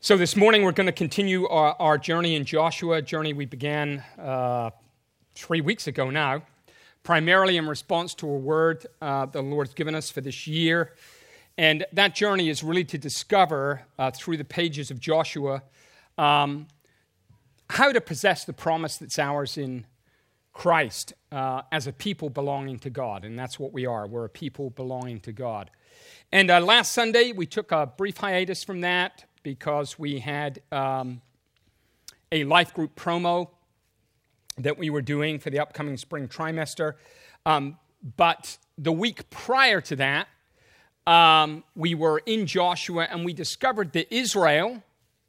So this morning we're going to continue our journey in Joshua, a journey we began 3 weeks ago now, primarily in response to a word the Lord's given us for this year. And that journey is really to discover through the pages of Joshua how to possess the promise that's ours in Christ as a people belonging to God. And that's what we are. We're a people belonging to God. And last Sunday we took a brief hiatus from that, because we had a life group promo that we were doing for the upcoming spring trimester. But the week prior to that, we were in Joshua, and we discovered that Israel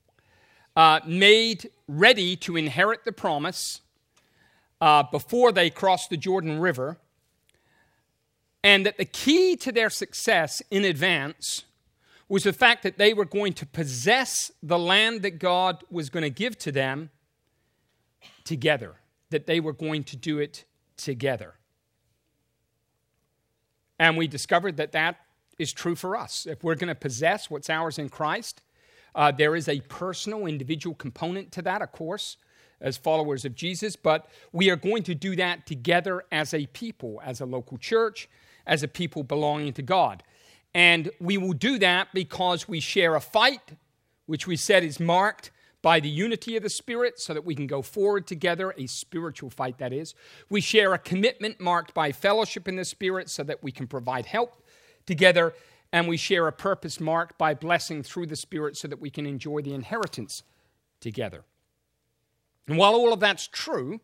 made ready to inherit the promise before they crossed the Jordan River, and that the key to their success in advance was the fact that they were going to possess the land that God was going to give to them together, that they were going to do it together. And we discovered that that is true for us. If we're going to possess what's ours in Christ, there is a personal, individual component to that, of course, as followers of Jesus, but we are going to do that together as a people, as a local church, as a people belonging to God. And we will do that because we share a fight, which we said is marked by the unity of the Spirit so that we can go forward together, a spiritual fight that is. We share a commitment marked by fellowship in the Spirit so that we can provide help together. And we share a purpose marked by blessing through the Spirit so that we can enjoy the inheritance together. And while all of that's true,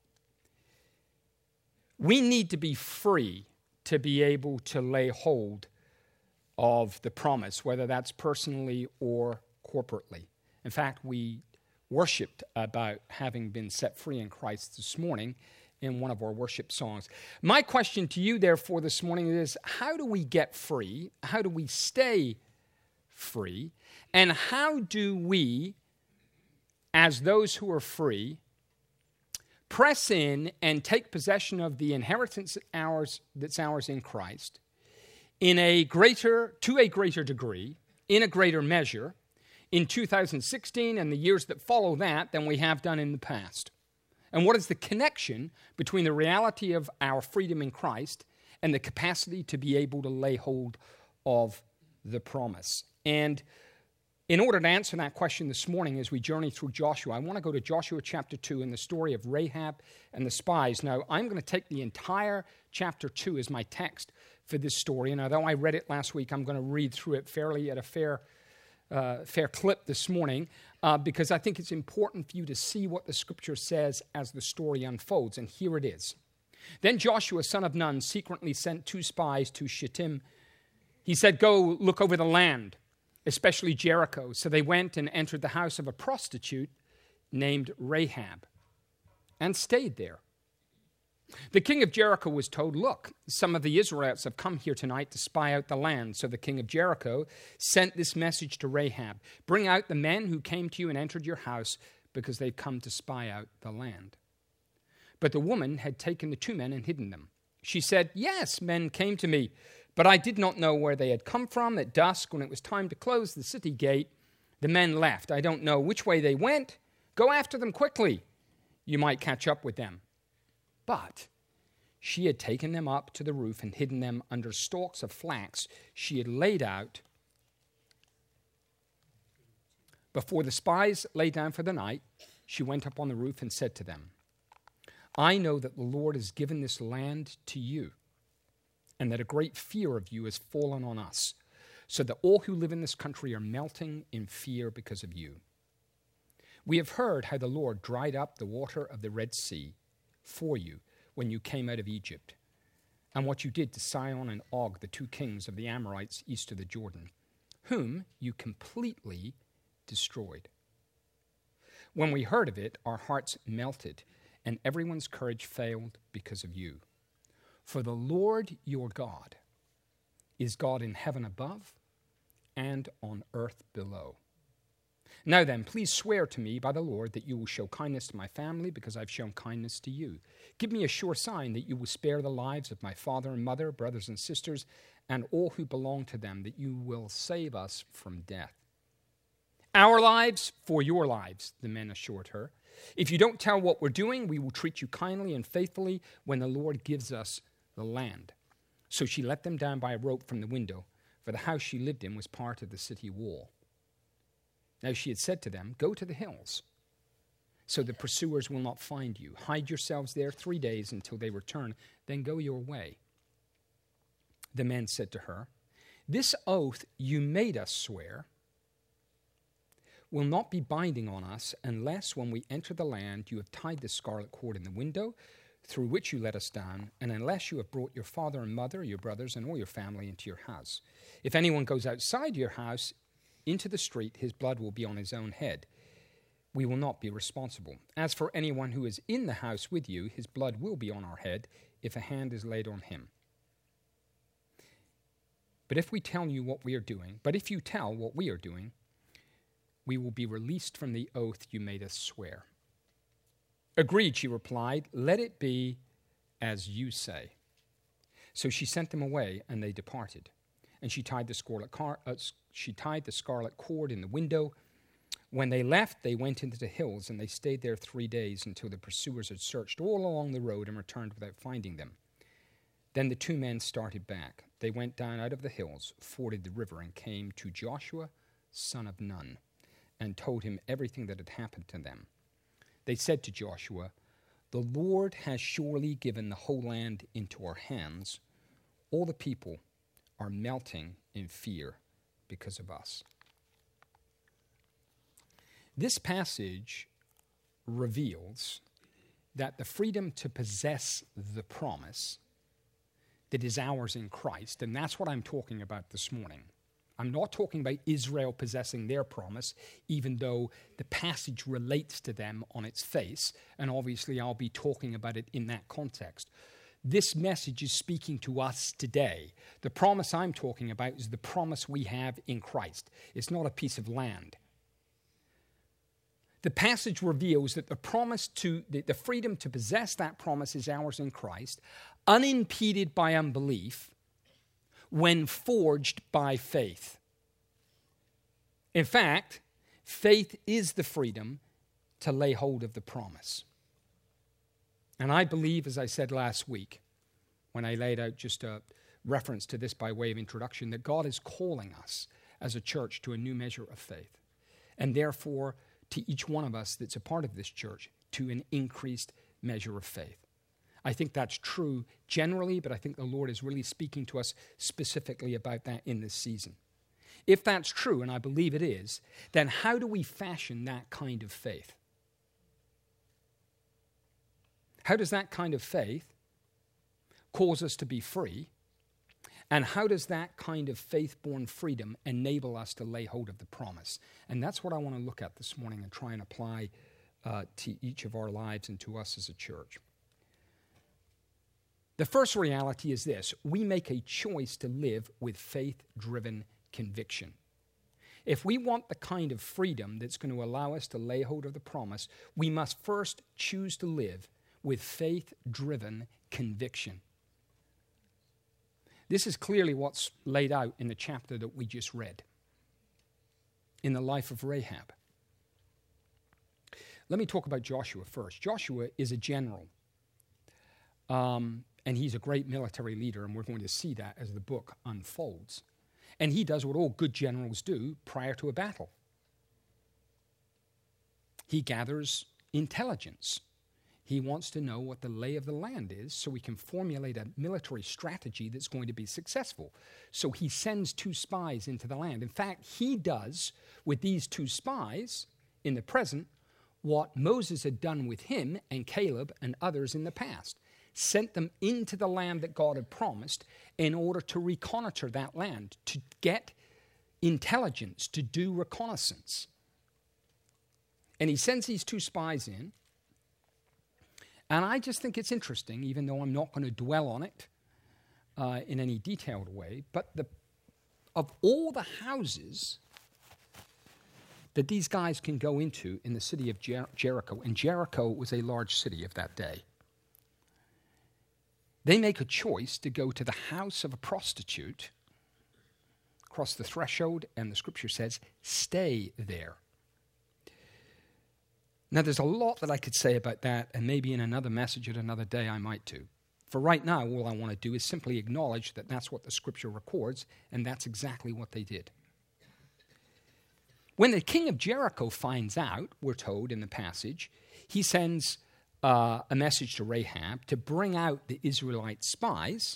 we need to be free to be able to lay hold of the promise, whether that's personally or corporately. In fact, we worshiped about having been set free in Christ this morning in one of our worship songs. My question to you, therefore, this morning is, how do we get free? How do we stay free? And how do we, as those who are free, press in and take possession of the inheritance that's ours in Christ to a greater degree, in a greater measure, in 2016 and the years that follow that than we have done in the past? And what is the connection between the reality of our freedom in Christ and the capacity to be able to lay hold of the promise? And in order to answer that question this morning as we journey through Joshua, I want to go to Joshua chapter 2 and the story of Rahab and the spies. Now, I'm going to take the entire chapter 2 as my text for this story, and although I read it last week, I'm going to read through it fairly at a fair clip this morning, because I think it's important for you to see what the Scripture says as the story unfolds, and here it is. Then Joshua, son of Nun, secretly sent 2 spies to Shittim. He said, "Go look over the land, especially Jericho." So they went and entered the house of a prostitute named Rahab and stayed there. The king of Jericho was told, "Look, some of the Israelites have come here tonight to spy out the land." So the king of Jericho sent this message to Rahab: "Bring out the men who came to you and entered your house, because they've come to spy out the land." But the woman had taken the 2 men and hidden them. She said, "Yes, men came to me, but I did not know where they had come from. At dusk, when it was time to close the city gate, the men left. I don't know which way they went. Go after them quickly. You might catch up with them." But she had taken them up to the roof and hidden them under stalks of flax she had laid out. Before the spies lay down for the night, she went up on the roof and said to them, "I know that the Lord has given this land to you, and that a great fear of you has fallen on us, so that all who live in this country are melting in fear because of you. We have heard how the Lord dried up the water of the Red Sea for you when you came out of Egypt, and what you did to Sihon and Og, the 2 kings of the Amorites east of the Jordan, whom you completely destroyed. When we heard of it, our hearts melted, and everyone's courage failed because of you. For the Lord your God is God in heaven above and on earth below. Now then, please swear to me by the Lord that you will show kindness to my family, because I've shown kindness to you. Give me a sure sign that you will spare the lives of my father and mother, brothers and sisters, and all who belong to them, that you will save us from death. Our lives for your lives, the men assured her. If you don't tell what we're doing, we will treat you kindly and faithfully when the Lord gives us the land. So she let them down by a rope from the window, for the house she lived in was part of the city wall. Now she had said to them, "Go to the hills, so the pursuers will not find you. Hide yourselves there 3 days until they return, then go your way." The men said to her, "This oath you made us swear will not be binding on us unless when we enter the land you have tied the scarlet cord in the window through which you let us down, and unless you have brought your father and mother, your brothers, and all your family into your house. If anyone goes outside your house into the street, his blood will be on his own head. We will not be responsible. As for anyone who is in the house with you, his blood will be on our head if a hand is laid on him. But if you tell what we are doing, we will be released from the oath you made us swear." "Agreed," she replied. "Let it be as you say." So she sent them away, and they departed. And she tied the scarlet cord in the window. When they left, they went into the hills, and they stayed there 3 days until the pursuers had searched all along the road and returned without finding them. Then the 2 men started back. They went down out of the hills, forded the river, and came to Joshua, son of Nun, and told him everything that had happened to them. They said to Joshua, "The Lord has surely given the whole land into our hands. All the people are melting in fear because of us." This passage reveals that the freedom to possess the promise that is ours in Christ, and that's what I'm talking about this morning. I'm not talking about Israel possessing their promise, even though the passage relates to them on its face, and obviously I'll be talking about it in that context. This message is speaking to us today. The promise I'm talking about is the promise we have in Christ. It's not a piece of land. The passage reveals that the freedom to possess that promise is ours in Christ, unimpeded by unbelief, when forged by faith. In fact, faith is the freedom to lay hold of the promise. And I believe, as I said last week, when I laid out just a reference to this by way of introduction, that God is calling us as a church to a new measure of faith. And therefore, to each one of us that's a part of this church, to an increased measure of faith. I think that's true generally, but I think the Lord is really speaking to us specifically about that in this season. If that's true, and I believe it is, then how do we fashion that kind of faith? How does that kind of faith cause us to be free? And how does that kind of faith-born freedom enable us to lay hold of the promise? And that's what I want to look at this morning and try and apply to each of our lives and to us as a church. The first reality is this: we make a choice to live with faith-driven conviction. If we want the kind of freedom that's going to allow us to lay hold of the promise, we must first choose to live with faith-driven conviction. This is clearly what's laid out in the chapter that we just read, in the life of Rahab. Let me talk about Joshua first. Joshua is a general. And he's a great military leader, and we're going to see that as the book unfolds. And he does what all good generals do prior to a battle. He gathers intelligence. He wants to know what the lay of the land is so he can formulate a military strategy that's going to be successful. So he sends 2 spies into the land. In fact, he does with these 2 spies in the present what Moses had done with him and Caleb and others in the past. Sent them into the land that God had promised in order to reconnoiter that land, to get intelligence, to do reconnaissance. And he sends these 2 spies in. And I just think it's interesting, even though I'm not going to dwell on it in any detailed way, but of all the houses that these guys can go into in the city of Jericho, and Jericho was a large city of that day, they make a choice to go to the house of a prostitute, cross the threshold, and the scripture says, stay there. Now, there's a lot that I could say about that, and maybe in another message at another day I might do. For right now, all I want to do is simply acknowledge that that's what the Scripture records, and that's exactly what they did. When the king of Jericho finds out, we're told in the passage, he sends a message to Rahab to bring out the Israelite spies.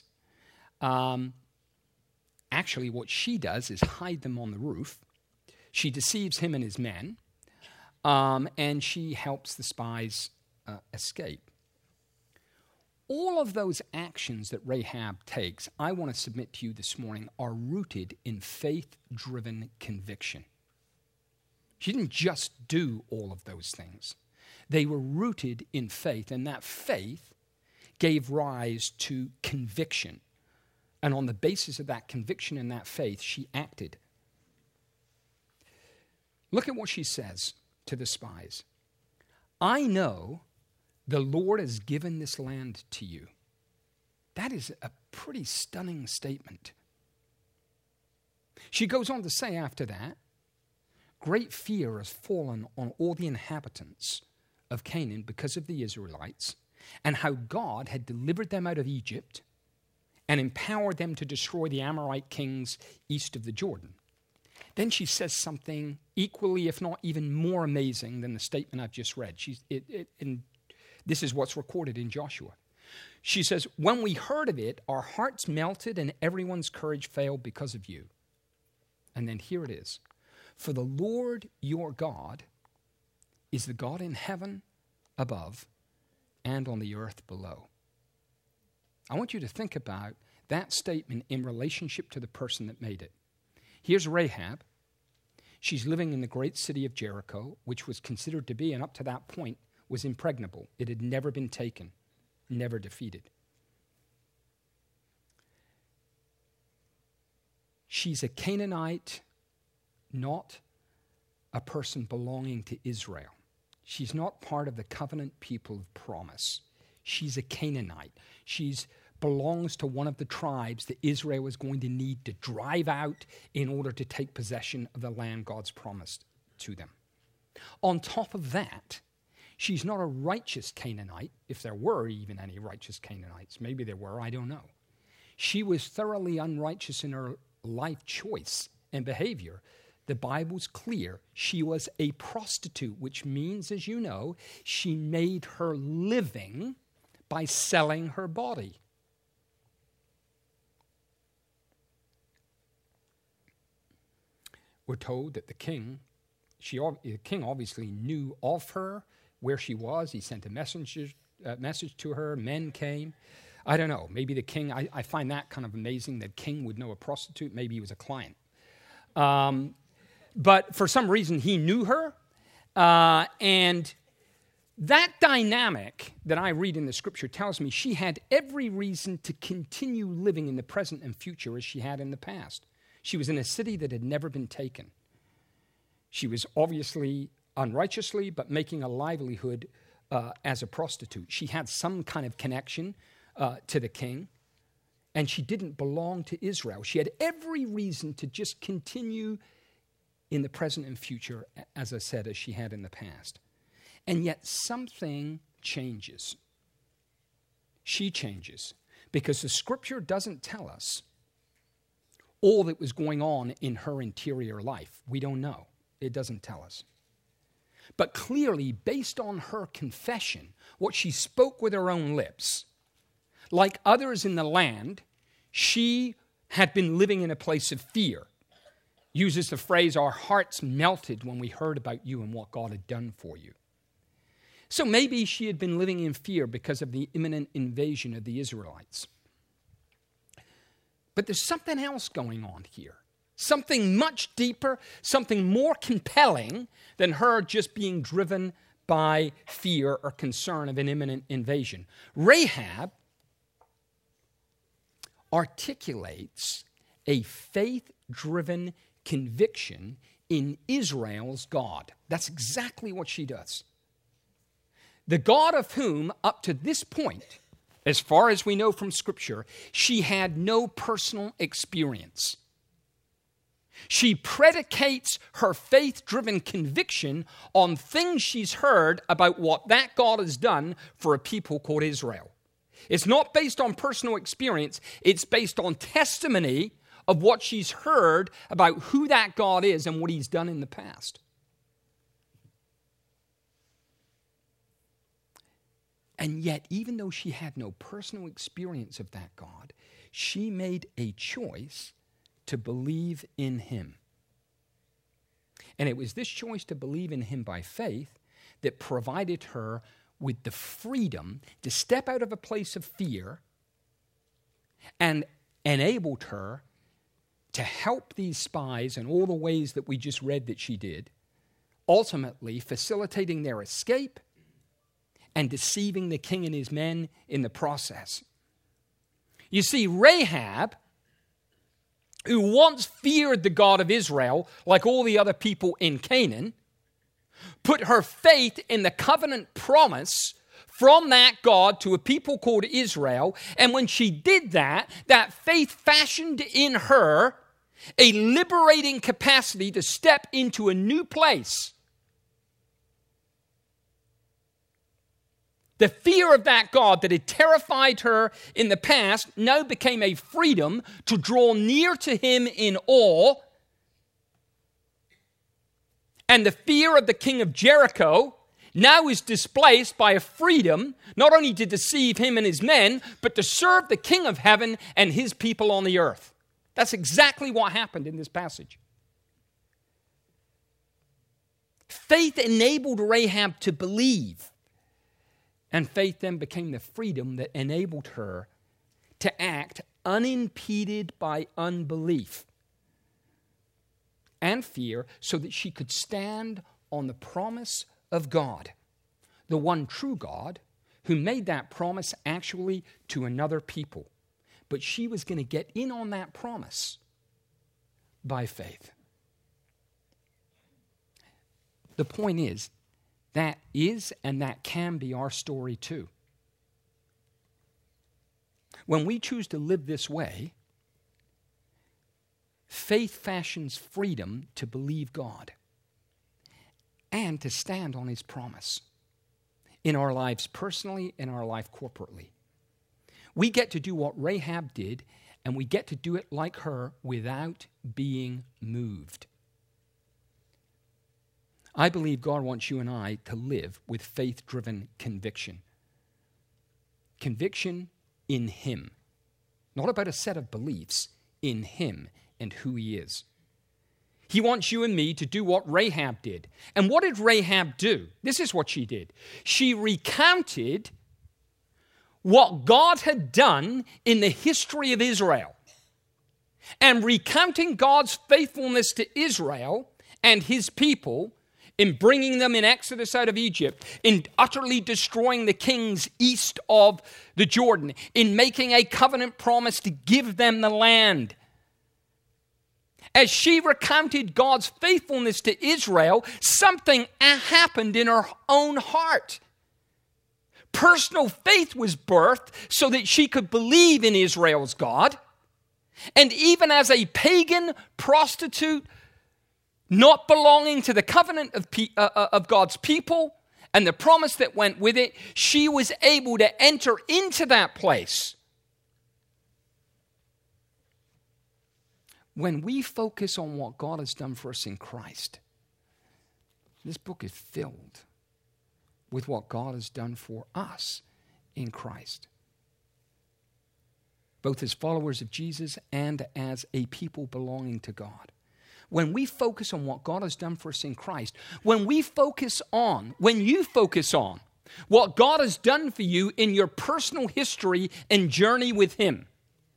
Actually, what she does is hide them on the roof. She deceives him and his men, and she helps the spies escape. All of those actions that Rahab takes, I want to submit to you this morning, are rooted in faith-driven conviction. She didn't just do all of those things. They were rooted in faith, and that faith gave rise to conviction. And on the basis of that conviction and that faith, she acted. Look at what she says to the spies. I know the Lord has given this land to you. That is a pretty stunning statement. She goes on to say after that, great fear has fallen on all the inhabitants of Canaan because of the Israelites, and how God had delivered them out of Egypt and empowered them to destroy the Amorite kings east of the Jordan. Then she says something equally, if not even more amazing than the statement I've just read. This is what's recorded in Joshua. She says, when we heard of it, our hearts melted and everyone's courage failed because of you. And then here it is. For the Lord your God is the God in heaven above and on the earth below. I want you to think about that statement in relationship to the person that made it. Here's Rahab. She's living in the great city of Jericho, which was considered to be, and up to that point, was impregnable. It had never been taken, never defeated. She's a Canaanite, not a person belonging to Israel. She's not part of the covenant people of promise. She's a Canaanite. She belongs to one of the tribes that Israel was going to need to drive out in order to take possession of the land God's promised to them. On top of that, she's not a righteous Canaanite, if there were even any righteous Canaanites. Maybe there were, I don't know. She was thoroughly unrighteous in her life choice and behavior. The Bible's clear. She was a prostitute, which means, as you know, she made her living by selling her body. We're told that the king obviously knew of her, where she was. He sent a message to her. Men came. I don't know. Maybe the king, I find that kind of amazing that king would know a prostitute. Maybe he was a client. But for some reason, he knew her. And that dynamic that I read in the scripture tells me she had every reason to continue living in the present and future as she had in the past. She was in a city that had never been taken. She was obviously unrighteously, but making a livelihood as a prostitute. She had some kind of connection to the king, and she didn't belong to Israel. She had every reason to just continue in the present and future, as I said, as she had in the past. And yet something changes. She changes, because the scripture doesn't tell us all that was going on in her interior life. We don't know. It doesn't tell us. But clearly, based on her confession, what she spoke with her own lips, like others in the land, she had been living in a place of fear. Uses the phrase, our hearts melted when we heard about you and what God had done for you. So maybe she had been living in fear because of the imminent invasion of the Israelites. But there's something else going on here. Something much deeper, something more compelling than her just being driven by fear or concern of an imminent invasion. Rahab articulates a faith-driven conviction in Israel's God. That's exactly what she does. The God of whom, up to this point, as far as we know from Scripture, she had no personal experience. She predicates her faith-driven conviction on things she's heard about what that God has done for a people called Israel. It's not based on personal experience. It's based on testimony of what she's heard about who that God is and what he's done in the past. And yet, even though she had no personal experience of that God, she made a choice to believe in him. And it was this choice to believe in him by faith that provided her with the freedom to step out of a place of fear and enabled her to help these spies in all the ways that we just read that she did, ultimately facilitating their escape and deceiving the king and his men in the process. You see, Rahab, who once feared the God of Israel, like all the other people in Canaan, put her faith in the covenant promise from that God to a people called Israel. And when she did that, that faith fashioned in her a liberating capacity to step into a new place. The fear of that God that had terrified her in the past now became a freedom to draw near to him in awe. And the fear of the king of Jericho now is displaced by a freedom not only to deceive him and his men, but to serve the King of heaven and his people on the earth. That's exactly what happened in this passage. Faith enabled Rahab to believe. And faith then became the freedom that enabled her to act unimpeded by unbelief and fear, so that she could stand on the promise of God, the one true God who made that promise actually to another people. But she was going to get in on that promise by faith. The point is, that is and that can be our story too. When we choose to live this way, faith fashions freedom to believe God and to stand on his promise in our lives personally, in our life corporately. We get to do what Rahab did, and we get to do it like her without being moved. I believe God wants you and I to live with faith-driven conviction. Conviction in him. Not about a set of beliefs, in him and who he is. He wants you and me to do what Rahab did. And what did Rahab do? This is what she did. She recounted what God had done in the history of Israel. And recounting God's faithfulness to Israel and his people in bringing them in Exodus out of Egypt, in utterly destroying the kings east of the Jordan, in making a covenant promise to give them the land. As she recounted God's faithfulness to Israel, something happened in her own heart. Personal faith was birthed so that she could believe in Israel's God. And even as a pagan prostitute, not belonging to the covenant of God's people and the promise that went with it, she was able to enter into that place. When we focus on what God has done for us in Christ, this book is filled with what God has done for us in Christ, both as followers of Jesus and as a people belonging to God. When we focus on what God has done for us in Christ, when you focus on what God has done for you in your personal history and journey with him,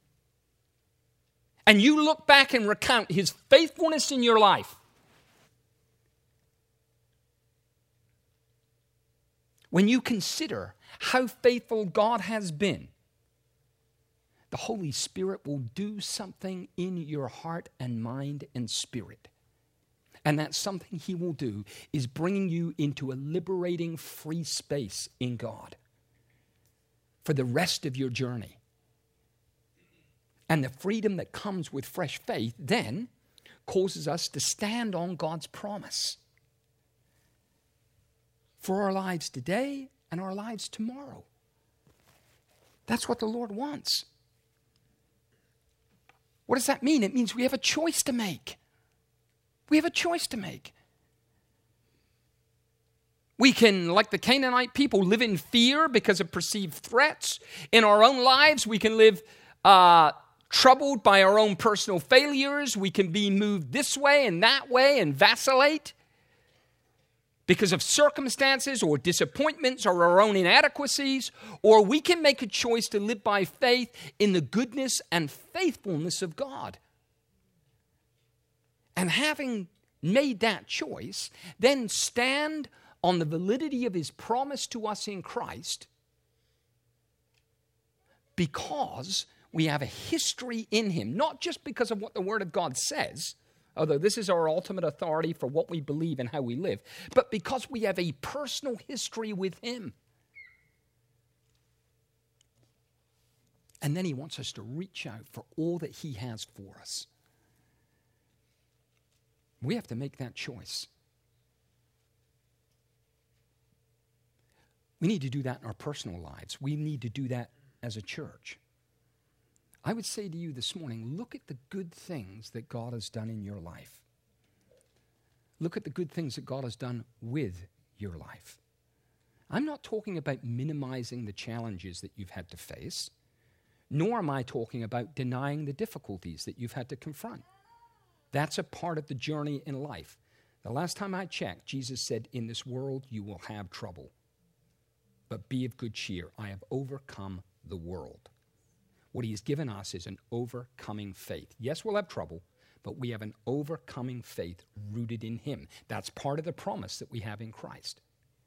and you look back and recount his faithfulness in your life, when you consider how faithful God has been, the Holy Spirit will do something in your heart and mind and spirit. And that something he will do is bringing you into a liberating free space in God for the rest of your journey. And the freedom that comes with fresh faith then causes us to stand on God's promise for our lives today and our lives tomorrow. That's what the Lord wants. What does that mean? It means we have a choice to make. We have a choice to make. We can, like the Canaanite people, live in fear because of perceived threats. In our own lives, we can live troubled by our own personal failures. We can be moved this way and that way and vacillate because of circumstances or disappointments or our own inadequacies. Or we can make a choice to live by faith in the goodness and faithfulness of God. And having made that choice, then stand on the validity of his promise to us in Christ, because we have a history in him, not just because of what the Word of God says, although this is our ultimate authority for what we believe and how we live, but because we have a personal history with him. And then he wants us to reach out for all that he has for us. We have to make that choice. We need to do that in our personal lives. We need to do that as a church. I would say to you this morning, look at the good things that God has done in your life. Look at the good things that God has done with your life. I'm not talking about minimizing the challenges that you've had to face, nor am I talking about denying the difficulties that you've had to confront. That's a part of the journey in life. The last time I checked, Jesus said, in this world you will have trouble. But be of good cheer. I have overcome the world. What he has given us is an overcoming faith. Yes, we'll have trouble, but we have an overcoming faith rooted in him. That's part of the promise that we have in Christ.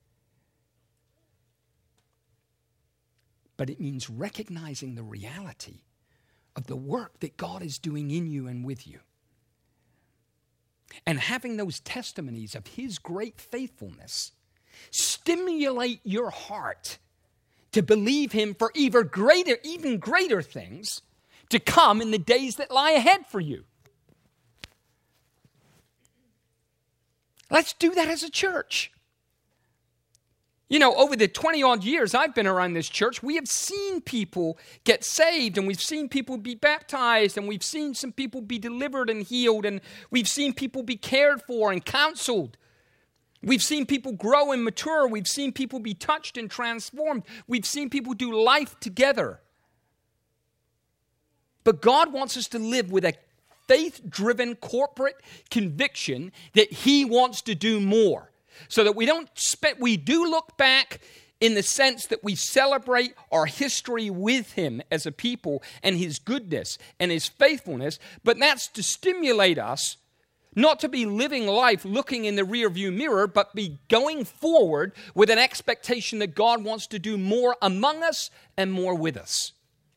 But it means recognizing the reality of the work that God is doing in you and with you. And having those testimonies of his great faithfulness stimulate your heart to believe him for even greater things to come in the days that lie ahead for you. Let's do that as a church. You know, over the 20-odd years I've been around this church, we have seen people get saved, and we've seen people be baptized, and we've seen some people be delivered and healed, and we've seen people be cared for and counseled. We've seen people grow and mature. We've seen people be touched and transformed. We've seen people do life together. But God wants us to live with a faith-driven corporate conviction that he wants to do more. So that we do look back in the sense that we celebrate our history with him as a people and his goodness and his faithfulness, but that's to stimulate us not to be living life looking in the rearview mirror, but be going forward with an expectation that God wants to do more among us and more with us.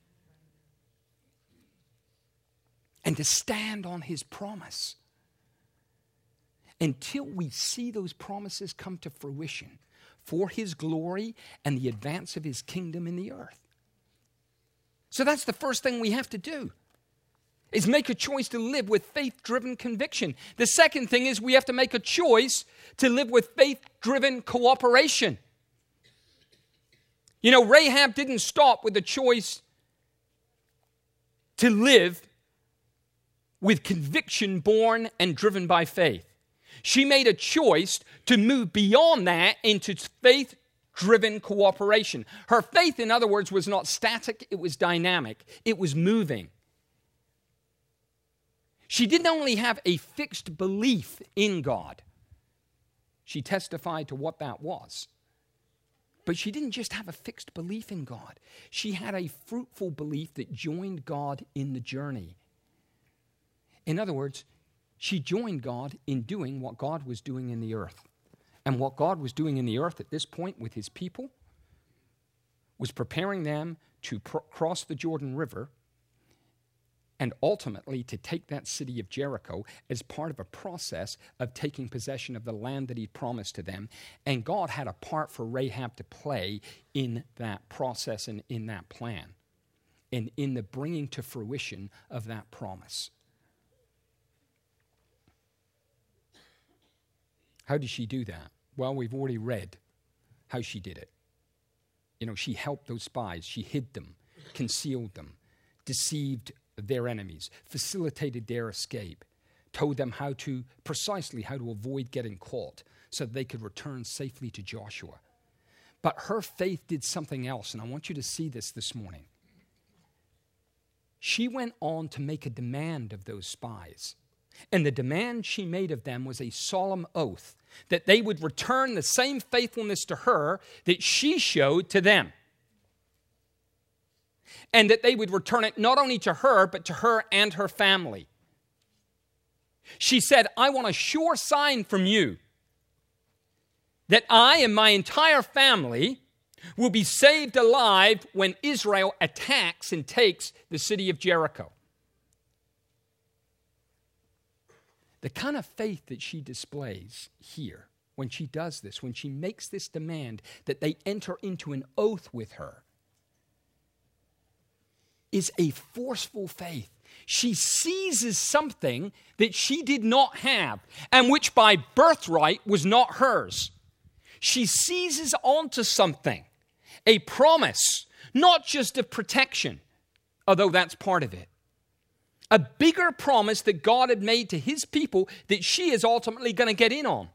And to stand on his promise until we see those promises come to fruition for his glory and the advance of his kingdom in the earth. So that's the first thing we have to do, is make a choice to live with faith-driven conviction. The second thing is we have to make a choice to live with faith-driven cooperation. You know, Rahab didn't stop with the choice to live with conviction born and driven by faith. She made a choice to move beyond that into faith-driven cooperation. Her faith, in other words, was not static, it was dynamic. It was moving. She didn't only have a fixed belief in God. She testified to what that was. But she didn't just have a fixed belief in God. She had a fruitful belief that joined God in the journey. In other words, she joined God in doing what God was doing in the earth. And what God was doing in the earth at this point with his people was preparing them to cross the Jordan River and ultimately to take that city of Jericho as part of a process of taking possession of the land that he promised to them. And God had a part for Rahab to play in that process and in that plan and in the bringing to fruition of that promise. How did she do that? Well, we've already read how she did it. She helped those spies. She hid them, concealed them, deceived their enemies, facilitated their escape, told them precisely how to avoid getting caught so that they could return safely to Joshua. But her faith did something else, and I want you to see this morning. She went on to make a demand of those spies. And the demand she made of them was a solemn oath that they would return the same faithfulness to her that she showed to them. And that they would return it not only to her, but to her and her family. She said, I want a sure sign from you that I and my entire family will be saved alive when Israel attacks and takes the city of Jericho. The kind of faith that she displays here when she does this, when she makes this demand that they enter into an oath with her, is a forceful faith. She seizes something that she did not have and which by birthright was not hers. She seizes onto something, a promise, not just of protection, although that's part of it. A bigger promise that God had made to his people that she is ultimately going to get in on.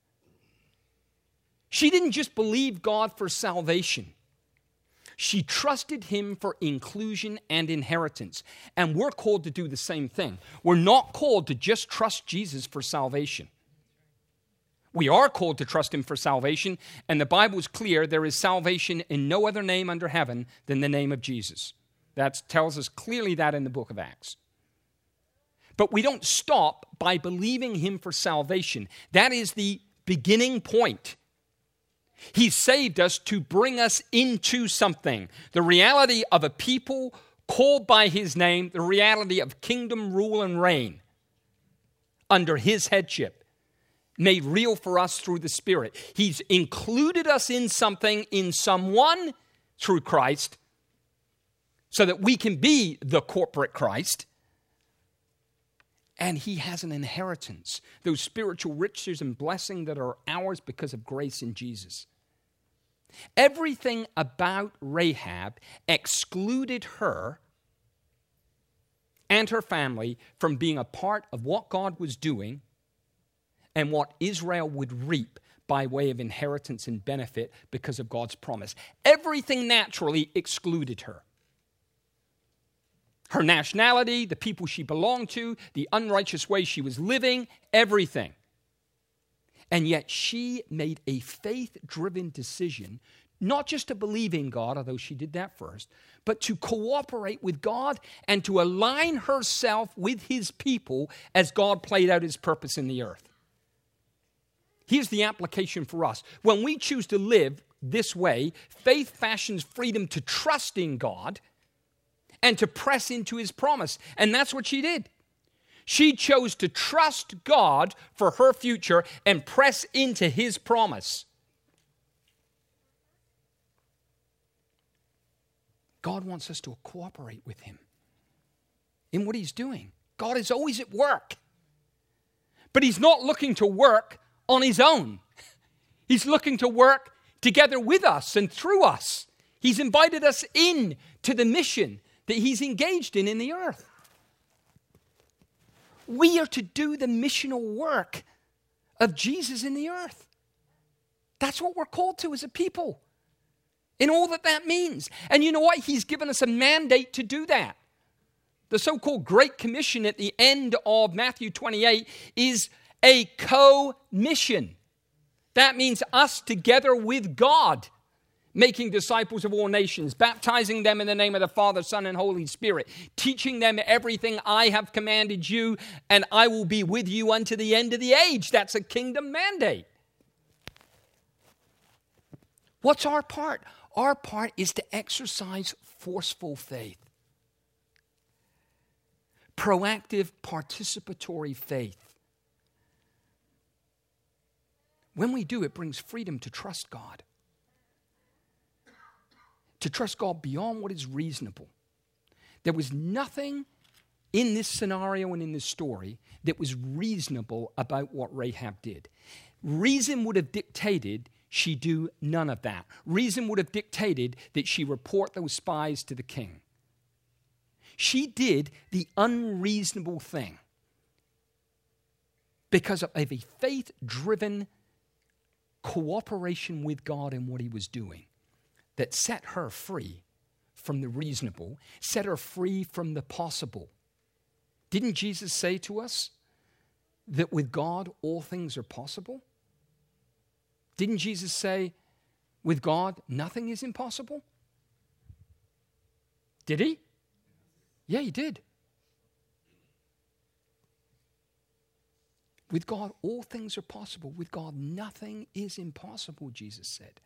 She didn't just believe God for salvation. She trusted him for inclusion and inheritance. And we're called to do the same thing. We're not called to just trust Jesus for salvation. We are called to trust him for salvation, and the Bible is clear there is salvation in no other name under heaven than the name of Jesus. That tells us clearly that in the book of Acts. But we don't stop by believing him for salvation. That is the beginning point. He saved us to bring us into something. The reality of a people called by his name, the reality of kingdom rule and reign under his headship, made real for us through the Spirit. He's included us in something, in someone, through Christ, so that we can be the corporate Christ. And he has an inheritance, those spiritual riches and blessings that are ours because of grace in Jesus. Everything about Rahab excluded her and her family from being a part of what God was doing and what Israel would reap by way of inheritance and benefit because of God's promise. Everything naturally excluded her. Her nationality, the people she belonged to, the unrighteous way she was living, everything. And yet she made a faith-driven decision, not just to believe in God, although she did that first, but to cooperate with God and to align herself with his people as God played out his purpose in the earth. Here's the application for us. When we choose to live this way, faith fashions freedom to trust in God and to press into his promise. And that's what she did. She chose to trust God for her future and press into his promise. God wants us to cooperate with him in what he's doing. God is always at work. But he's not looking to work on his own. He's looking to work together with us and through us. He's invited us in to the mission that he's engaged in the earth. We are to do the missional work of Jesus in the earth. That's what we're called to as a people, in all that that means. And you know what? He's given us a mandate to do that. The so-called Great Commission at the end of Matthew 28 is a co-mission. That means us together with God, making disciples of all nations, baptizing them in the name of the Father, Son, and Holy Spirit, teaching them everything I have commanded you, and I will be with you unto the end of the age. That's a kingdom mandate. What's our part? Our part is to exercise forceful faith. Proactive, participatory faith. When we do, it brings freedom to trust God. To trust God beyond what is reasonable. There was nothing in this scenario and in this story that was reasonable about what Rahab did. reason would have dictated she do none of that. Reason would have dictated that she report those spies to the king. She did the unreasonable thing because of a faith-driven cooperation with God in what he was doing that set her free from the reasonable, set her free from the possible. Didn't Jesus say to us that with God all things are possible? Didn't Jesus say, with God nothing is impossible? Did he? Yeah, he did. With God, all things are possible. With God, nothing is impossible, Jesus said.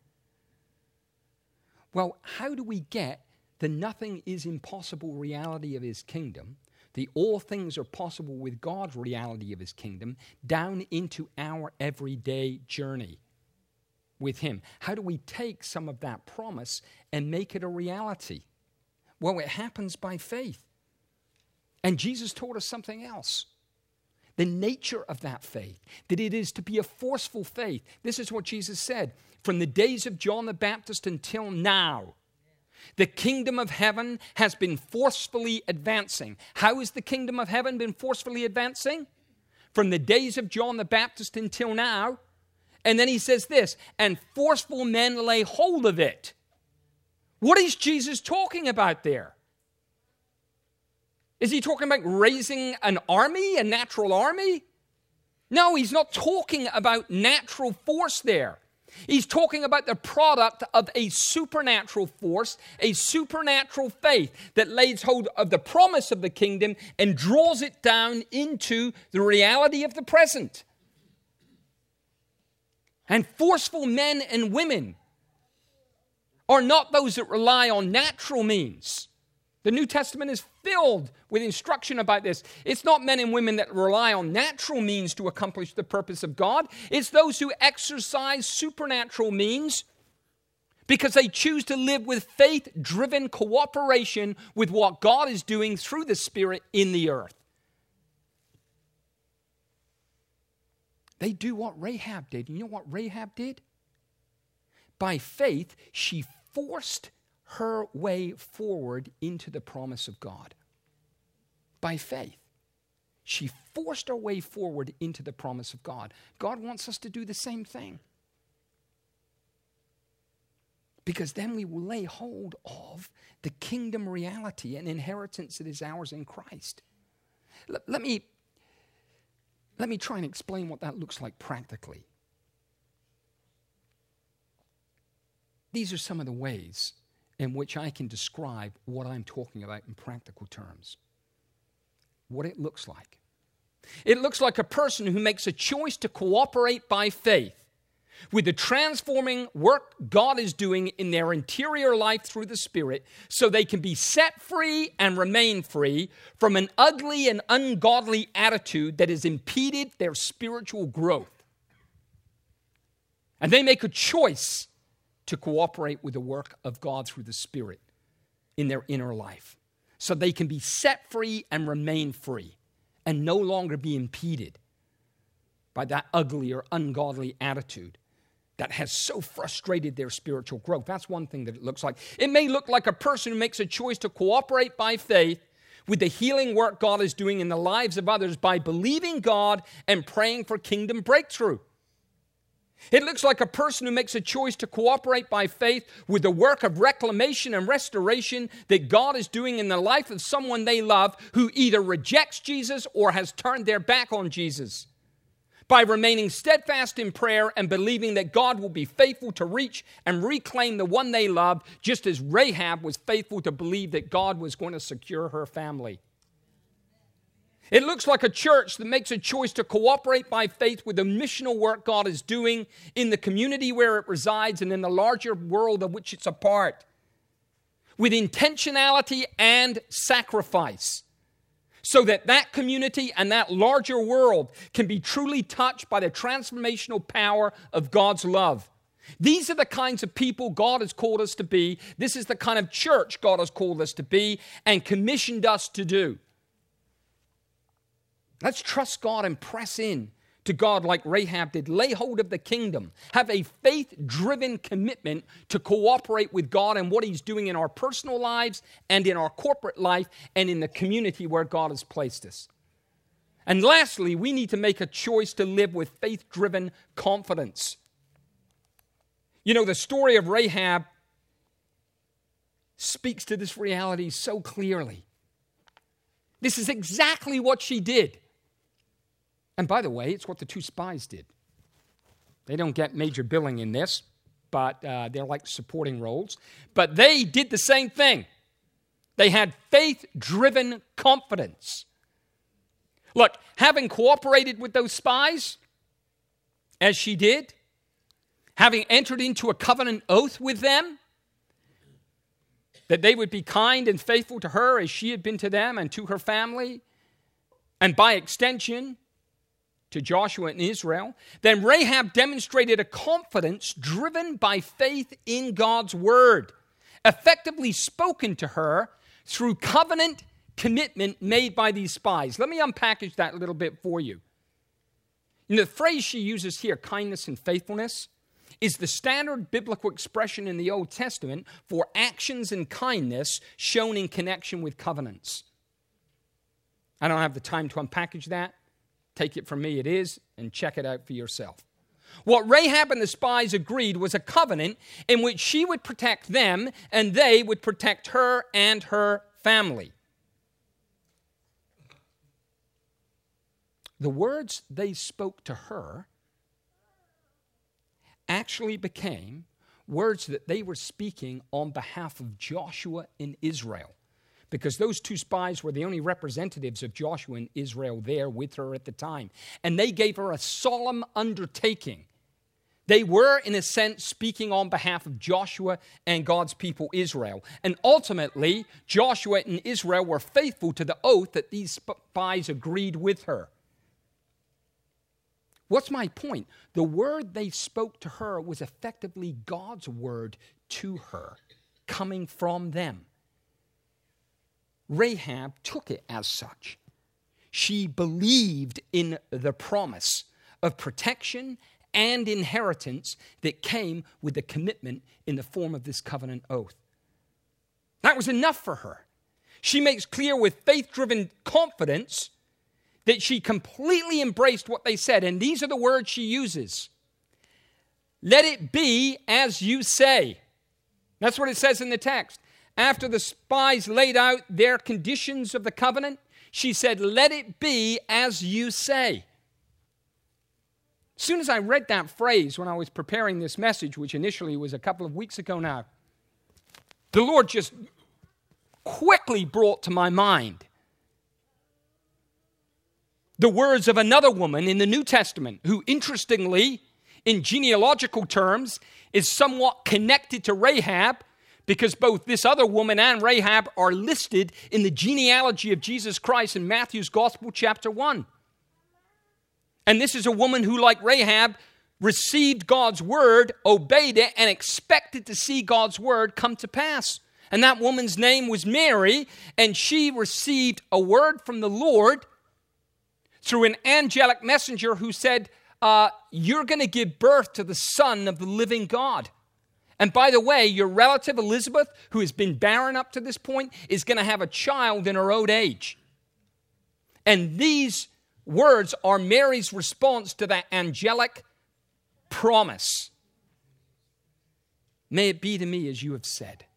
Well, how do we get the nothing is impossible reality of his kingdom, the all things are possible with God reality of his kingdom, down into our everyday journey with him? How do we take some of that promise and make it a reality? Well, it happens by faith. And Jesus taught us something else. The nature of that faith, that it is to be a forceful faith. This is what Jesus said. From the days of John the Baptist until now, the kingdom of heaven has been forcefully advancing. How has the kingdom of heaven been forcefully advancing? From the days of John the Baptist until now. And then he says this, and forceful men lay hold of it. What is Jesus talking about there? Is he talking about raising an army, a natural army? No, he's not talking about natural force there. He's talking about the product of a supernatural force, a supernatural faith that lays hold of the promise of the kingdom and draws it down into the reality of the present. And forceful men and women are not those that rely on natural means. The New Testament is filled with instruction about this. It's not men and women that rely on natural means to accomplish the purpose of God. It's those who exercise supernatural means because they choose to live with faith-driven cooperation with what God is doing through the Spirit in the earth. They do what Rahab did. You know what Rahab did? By faith, she forced her way forward into the promise of God. By faith. She forced her way forward into the promise of God. God wants us to do the same thing. Because then we will lay hold of the kingdom reality and inheritance that is ours in Christ. Let me try and explain what that looks like practically. These are some of the ways in which I can describe what I'm talking about in practical terms. What it looks like. It looks like a person who makes a choice to cooperate by faith with the transforming work God is doing in their interior life through the Spirit so they can be set free and remain free from an ugly and ungodly attitude that has impeded their spiritual growth. And they make a choice to cooperate with the work of God through the Spirit in their inner life so they can be set free and remain free and no longer be impeded by that ugly or ungodly attitude that has so frustrated their spiritual growth. That's one thing that it looks like. It may look like a person who makes a choice to cooperate by faith with the healing work God is doing in the lives of others by believing God and praying for kingdom breakthrough. It looks like a person who makes a choice to cooperate by faith with the work of reclamation and restoration that God is doing in the life of someone they love who either rejects Jesus or has turned their back on Jesus. By remaining steadfast in prayer and believing that God will be faithful to reach and reclaim the one they love, just as Rahab was faithful to believe that God was going to secure her family. It looks like a church that makes a choice to cooperate by faith with the missional work God is doing in the community where it resides and in the larger world of which it's a part, with intentionality and sacrifice, so that that community and that larger world can be truly touched by the transformational power of God's love. These are the kinds of people God has called us to be. This is the kind of church God has called us to be and commissioned us to do. Let's trust God and press in to God like Rahab did. Lay hold of the kingdom. Have a faith-driven commitment to cooperate with God and what he's doing in our personal lives and in our corporate life and in the community where God has placed us. And lastly, we need to make a choice to live with faith-driven confidence. You know, the story of Rahab speaks to this reality so clearly. This is exactly what she did. And by the way, it's what the two spies did. They don't get major billing in this, but they're like supporting roles. But they did the same thing. They had faith-driven confidence. Look, having cooperated with those spies, as she did, having entered into a covenant oath with them, that they would be kind and faithful to her as she had been to them and to her family, and by extension, to Joshua and Israel, then Rahab demonstrated a confidence driven by faith in God's word, effectively spoken to her through covenant commitment made by these spies. Let me unpackage that a little bit for you. And the phrase she uses here, kindness and faithfulness, is the standard biblical expression in the Old Testament for actions and kindness shown in connection with covenants. I don't have the time to unpackage that. Take it from me, it is, and check it out for yourself. What Rahab and the spies agreed was a covenant in which she would protect them and they would protect her and her family. The words they spoke to her actually became words that they were speaking on behalf of Joshua in Israel, because those two spies were the only representatives of Joshua and Israel there with her at the time. And they gave her a solemn undertaking. They were, in a sense, speaking on behalf of Joshua and God's people Israel. And ultimately, Joshua and Israel were faithful to the oath that these spies agreed with her. What's my point? The word they spoke to her was effectively God's word to her, coming from them. Rahab took it as such. She believed in the promise of protection and inheritance that came with the commitment in the form of this covenant oath. That was enough for her. She makes clear with faith-driven confidence that she completely embraced what they said. And these are the words she uses. Let it be as you say. That's what it says in the text. After the spies laid out their conditions of the covenant, she said, let it be as you say. As soon as I read that phrase when I was preparing this message, which initially was a couple of weeks ago now, the Lord just quickly brought to my mind the words of another woman in the New Testament who, interestingly, in genealogical terms, is somewhat connected to Rahab, because both this other woman and Rahab are listed in the genealogy of Jesus Christ in Matthew's Gospel, chapter 1. And this is a woman who, like Rahab, received God's word, obeyed it, and expected to see God's word come to pass. And that woman's name was Mary, and she received a word from the Lord through an angelic messenger who said, you're going to give birth to the Son of the living God. And by the way, your relative Elizabeth, who has been barren up to this point, is going to have a child in her old age. And these words are Mary's response to that angelic promise. May it be to me as you have said.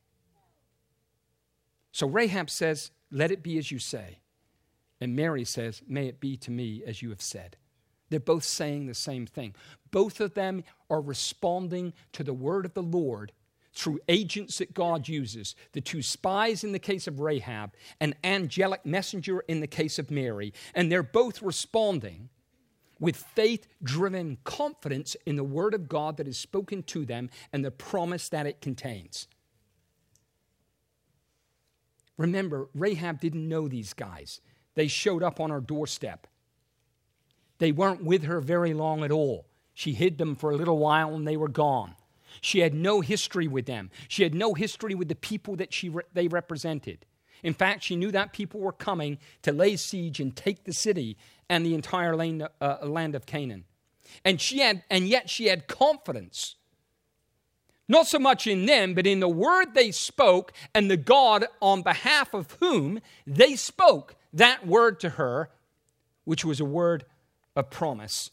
So Rahab says, let it be as you say. And Mary says, may it be to me as you have said. They're both saying the same thing. Both of them are responding to the word of the Lord through agents that God uses. The two spies in the case of Rahab, an angelic messenger in the case of Mary. And they're both responding with faith-driven confidence in the word of God that is spoken to them and the promise that it contains. Remember, Rahab didn't know these guys. They showed up on her doorstep. They weren't with her very long at all. She hid them for a little while and they were gone. She had no history with them. She had no history with the people that they represented. In fact, she knew that people were coming to lay siege and take the city and the entire land of Canaan. And yet she had confidence. Not so much in them, but in the word they spoke and the God on behalf of whom they spoke that word to her, which was a word of promise.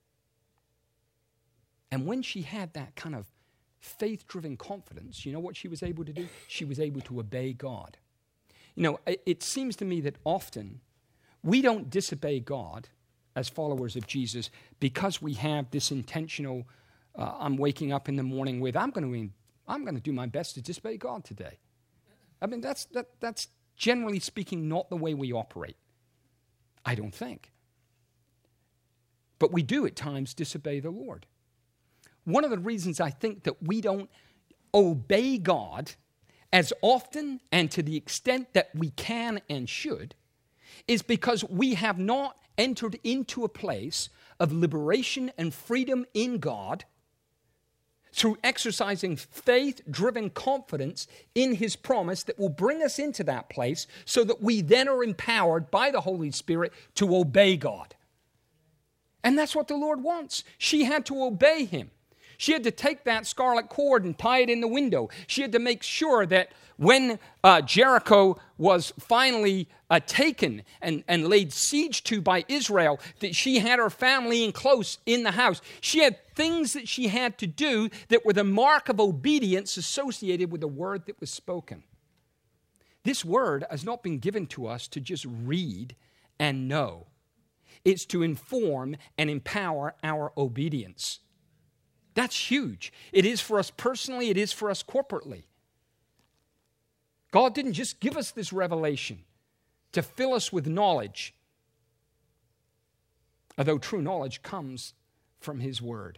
And when she had that kind of faith-driven confidence, you know what she was able to do? She was able to obey God. You know, it seems to me that often we don't disobey God as followers of Jesus because we have this intentional, I'm waking up in the morning with, I'm going to do my best to disobey God today. I mean, that's generally speaking not the way we operate, I don't think. But we do at times disobey the Lord. One of the reasons I think that we don't obey God as often and to the extent that we can and should is because we have not entered into a place of liberation and freedom in God through exercising faith-driven confidence in His promise that will bring us into that place so that we then are empowered by the Holy Spirit to obey God. And that's what the Lord wants. She had to obey Him. She had to take that scarlet cord and tie it in the window. She had to make sure that when Jericho was finally taken and laid siege to by Israel, that she had her family in close in the house. She had things that she had to do that were the mark of obedience associated with the word that was spoken. This word has not been given to us to just read and know. It's to inform and empower our obedience. That's huge. It is for us personally, it is for us corporately. God didn't just give us this revelation to fill us with knowledge, although true knowledge comes from His Word.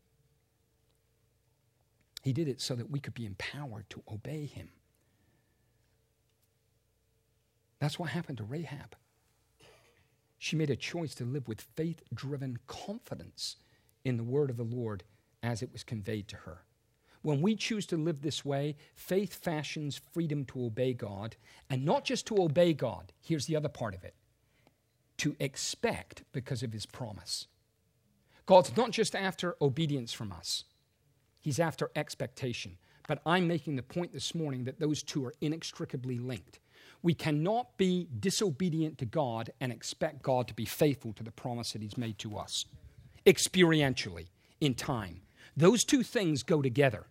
He did it so that we could be empowered to obey Him. That's what happened to Rahab. She made a choice to live with faith-driven confidence in the word of the Lord as it was conveyed to her. When we choose to live this way, faith fashions freedom to obey God, and not just to obey God. Here's the other part of it. To expect because of His promise. God's not just after obedience from us. He's after expectation. But I'm making the point this morning that those two are inextricably linked. We cannot be disobedient to God and expect God to be faithful to the promise that He's made to us. Experientially, in time. Those two things go together.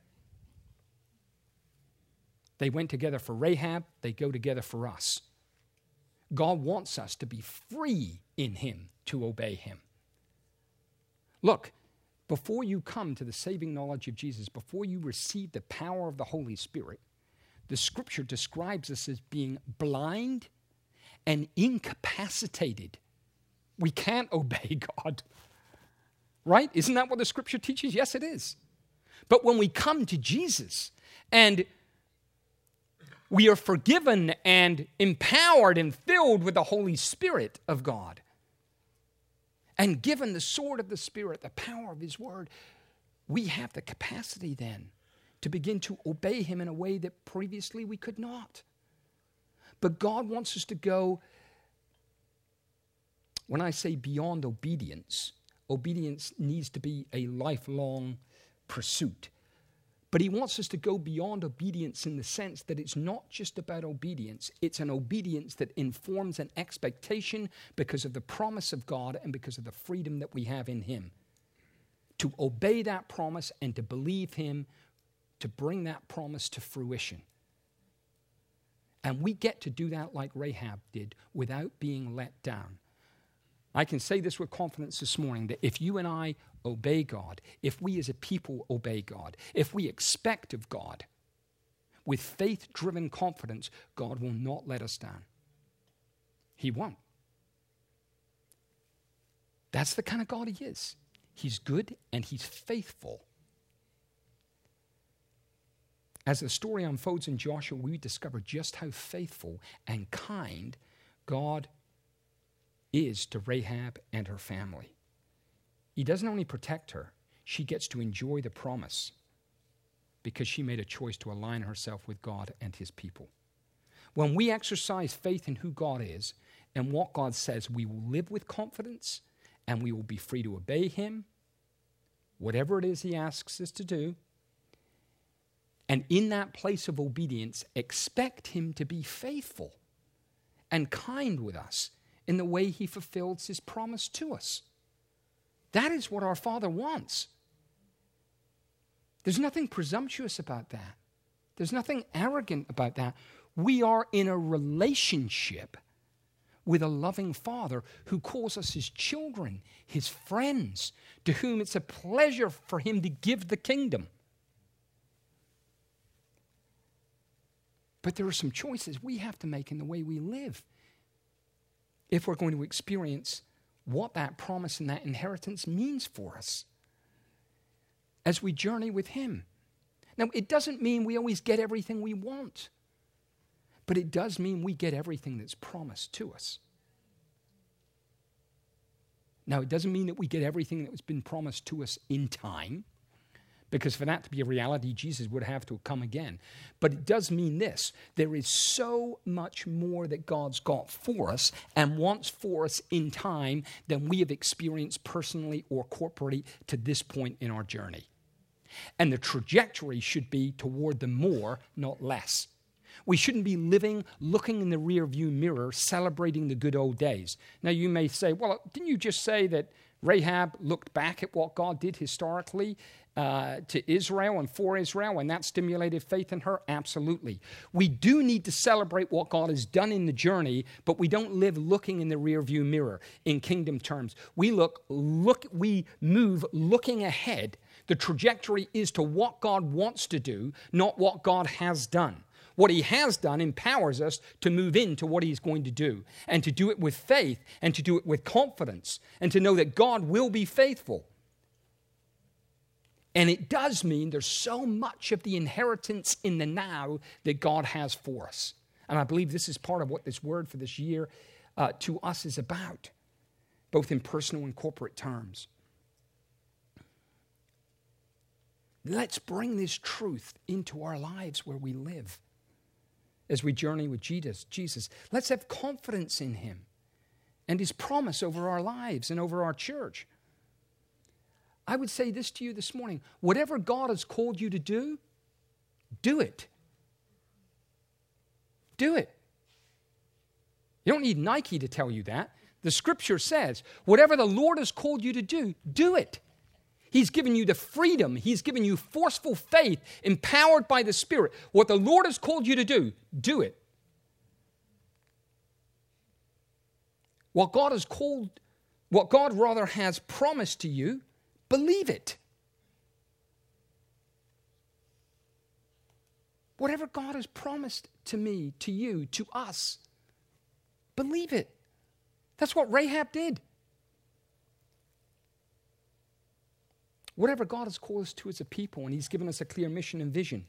They went together for Rahab. They go together for us. God wants us to be free in Him to obey Him. Look, before you come to the saving knowledge of Jesus, before you receive the power of the Holy Spirit, the Scripture describes us as being blind and incapacitated. We can't obey God. Right? Isn't that what the Scripture teaches? Yes, it is. But when we come to Jesus and we are forgiven and empowered and filled with the Holy Spirit of God and given the sword of the Spirit, the power of His Word, we have the capacity then to begin to obey Him in a way that previously we could not. But God wants us to go, when I say beyond obedience, obedience needs to be a lifelong pursuit. But He wants us to go beyond obedience in the sense that it's not just about obedience. It's an obedience that informs an expectation because of the promise of God and because of the freedom that we have in Him. To obey that promise and to believe Him to bring that promise to fruition. And we get to do that like Rahab did without being let down. I can say this with confidence this morning, that if you and I obey God, if we as a people obey God, if we expect of God, with faith-driven confidence, God will not let us down. He won't. That's the kind of God He is. He's good and He's faithful. As the story unfolds in Joshua, we discover just how faithful and kind God is to Rahab and her family. He doesn't only protect her, she gets to enjoy the promise because she made a choice to align herself with God and His people. When we exercise faith in who God is and what God says, we will live with confidence and we will be free to obey him, whatever it is he asks us to do. And in that place of obedience, expect him to be faithful and kind with us in the way he fulfills his promise to us. That is what our Father wants. There's nothing presumptuous about that. There's nothing arrogant about that. We are in a relationship with a loving Father who calls us his children, his friends, to whom it's a pleasure for him to give the kingdom. But there are some choices we have to make in the way we live if we're going to experience what that promise and that inheritance means for us as we journey with him. Now, it doesn't mean we always get everything we want, but it does mean we get everything that's promised to us. Now, it doesn't mean that we get everything that has been promised to us in time, because for that to be a reality, Jesus would have to come again. But it does mean this: there is so much more that God's got for us and wants for us in time than we have experienced personally or corporately to this point in our journey. And the trajectory should be toward the more, not less. We shouldn't be living, looking in the rearview mirror, celebrating the good old days. Now you may say, well, didn't you just say that Rahab looked back at what God did historically to Israel and for Israel, and that stimulated faith in her? Absolutely. We do need to celebrate what God has done in the journey, but we don't live looking in the rearview mirror in kingdom terms. We move looking ahead. The trajectory is to what God wants to do, not what God has done. What he has done empowers us to move into what he's going to do, and to do it with faith, and to do it with confidence, and to know that God will be faithful. And it does mean there's so much of the inheritance in the now that God has for us. And I believe this is part of what this word for this year to us is about, both in personal and corporate terms. Let's bring this truth into our lives where we live as we journey with Jesus. Let's have confidence in him and his promise over our lives and over our church. I would say this to you this morning: whatever God has called you to do, do it. Do it. You don't need Nike to tell you that. The scripture says, whatever the Lord has called you to do it. He's given you the freedom. He's given you forceful faith, empowered by the Spirit. What the Lord has called you to do it. What God has promised to you, believe it. Whatever God has promised to me, to you, to us, believe it. That's what Rahab did. Whatever God has called us to as a people, and he's given us a clear mission and vision,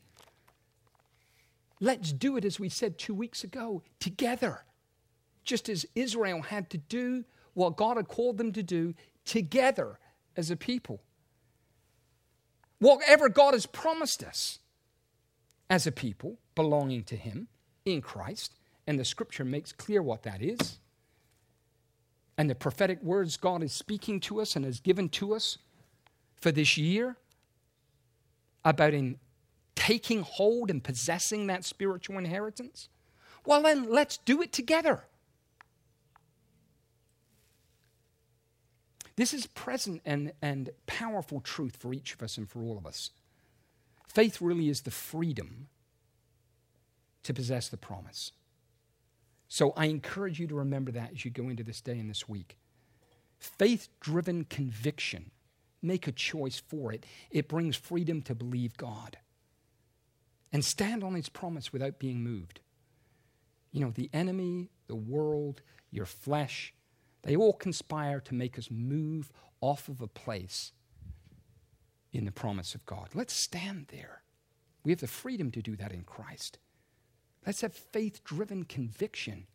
let's do it, as we said 2 weeks ago, together. Just as Israel had to do what God had called them to do together as a people. Whatever God has promised us as a people belonging to him in Christ, and the scripture makes clear what that is, and the prophetic words God is speaking to us and has given to us for this year about in taking hold and possessing that spiritual inheritance, well then let's do it together. This is present and powerful truth for each of us and for all of us. Faith really is the freedom to possess the promise. So I encourage you to remember that as you go into this day and this week. Faith-driven conviction. Make a choice for it. It brings freedom to believe God. And stand on his promise without being moved. You know, the enemy, the world, your flesh, they all conspire to make us move off of a place in the promise of God. Let's stand there. We have the freedom to do that in Christ. Let's have faith-driven conviction.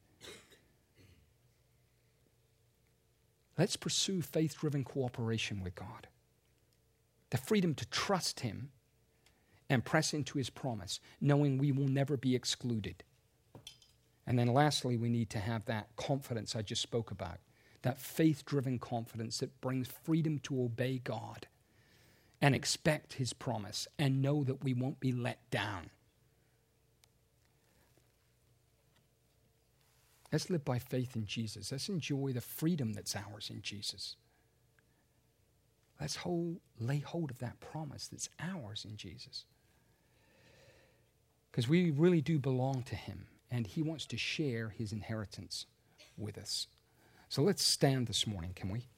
Let's pursue faith-driven cooperation with God. The freedom to trust him and press into his promise, knowing we will never be excluded. And then lastly, we need to have that confidence I just spoke about, that faith-driven confidence that brings freedom to obey God and expect his promise and know that we won't be let down. Let's live by faith in Jesus. Let's enjoy the freedom that's ours in Jesus. Let's lay hold of that promise that's ours in Jesus. Because we really do belong to him, and he wants to share his inheritance with us. So let's stand this morning, can we?